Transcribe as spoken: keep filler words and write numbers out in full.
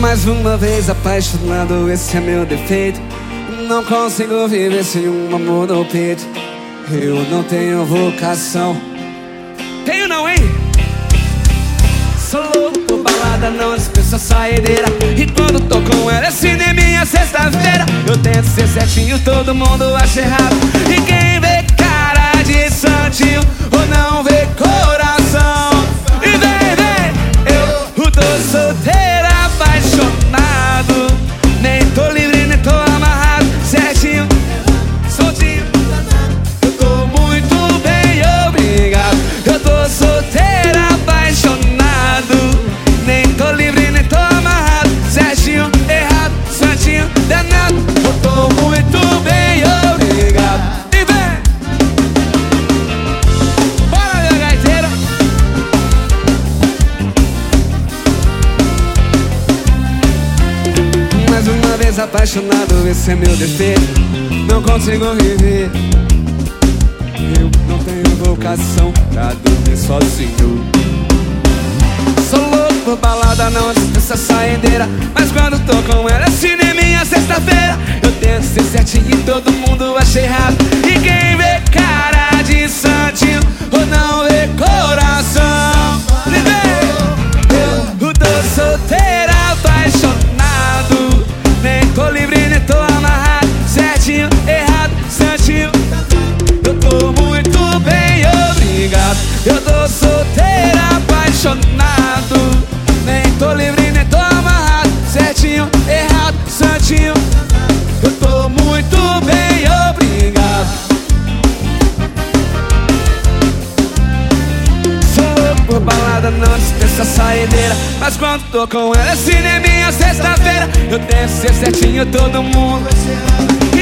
Mais uma vez apaixonado, esse é meu defeito. Não consigo viver sem um amor no peito. Eu não tenho vocação. Tenho não, hein? Sou louco por balada, não dispenso a saideira. E quando tô com ela é cineminha sexta-feira. Eu tento ser certinho, todo mundo acha errado. E quem vê cara de santinho ou não vê coração. E vem, vem, eu tô solteiro, apaixonado. Nem tô livre, nem tô amarrado. Certinho, soltinho. Eu tô muito bem, obrigado. Eu tô solteiro, apaixonado. Nem tô livre, nem tô amarrado. Certinho, errado, santinho, danado. Eu tô muito bem, obrigado. E vem! Bora, meu gaiteiro! Mais uma vez apaixonado, esse é meu defeito. Não consigo viver. Eu não tenho vocação pra dormir sozinho. Sou louco por balada, não dispenso a saideira. Mas quando tô com ela é cineminha sexta-feira. Eu tento ser certinho e todo mundo acha errado. E quem vê cara de santinho ou não vê coração. Eu tô solteiro, apaixonado. Nem tô livre, nem tô amarrado. Certinho, errado, santinho. Eu tô muito bem, obrigado. Eu tô solteiro, apaixonado. Nem tô livre, nem tô amarrado. Certinho, errado, santinho. Eu tô muito bem, obrigado. Sou louco por balada, não dispenso a saideira. Mas quando tô com ela é cineminha sexta-feira. Eu tento ser certinho, todo mundo.